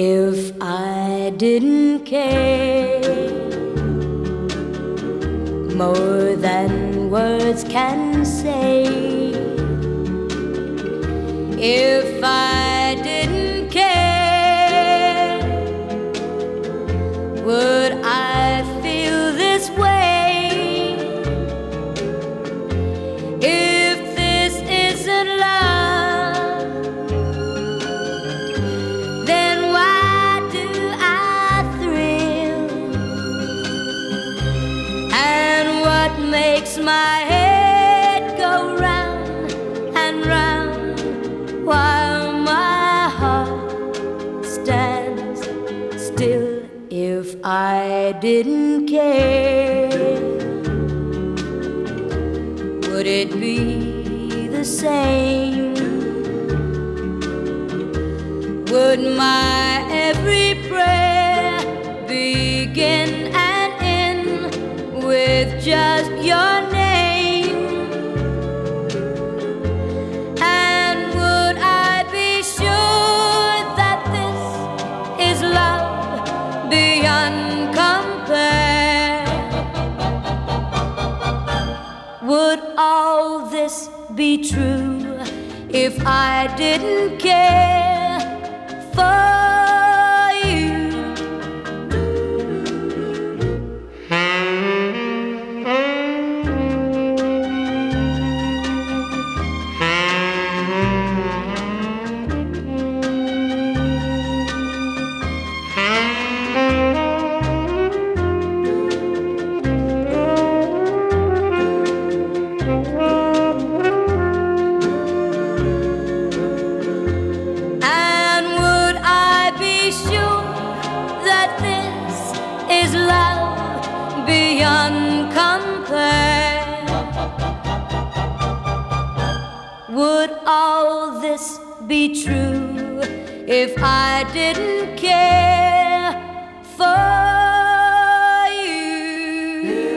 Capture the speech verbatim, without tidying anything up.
if I didn't care more than words can say? If I didn't care, would I feel this way? If this isn't love, then why do I thrill? And what makes my head go round and round while my heart stands still? If I didn't care, would it be the same? Would my every prayer begin and end with just your name? And would I be sure that this is love beyond compare? Would all this be true if I didn't care for you? And would I be sure that this is love beyond compare? Would all this be true if I didn't care for you?